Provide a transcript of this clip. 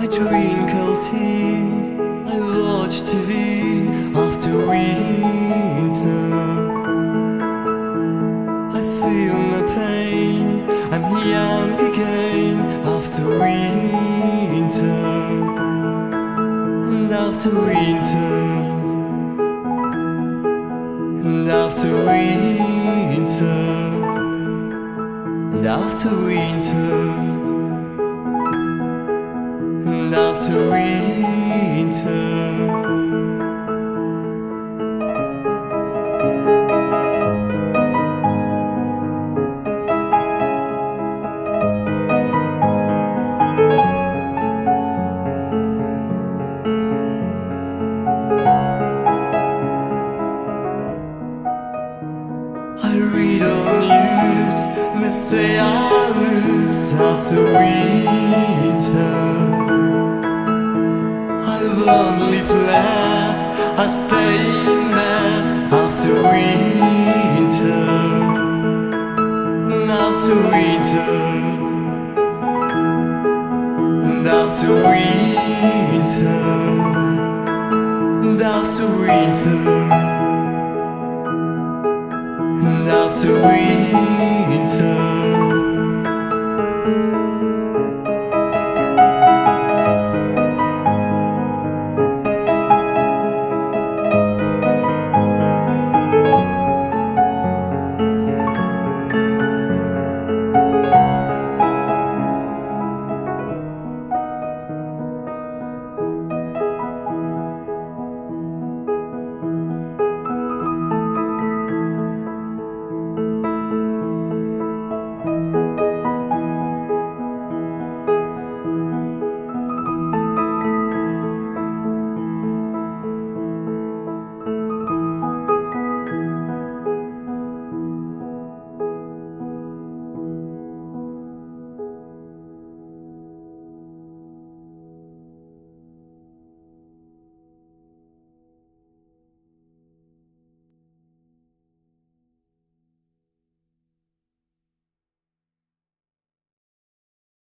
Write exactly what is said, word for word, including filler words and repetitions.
drink cold tea, I watch T V after winter. I feel no pain, I'm young again after winter. And after winter, and after winter, and after winter, and after winter. I read on news, they say I lose after winter. I've only flats, I stay in bed after winter. And after winter, and after winter, and after winter, and after winter.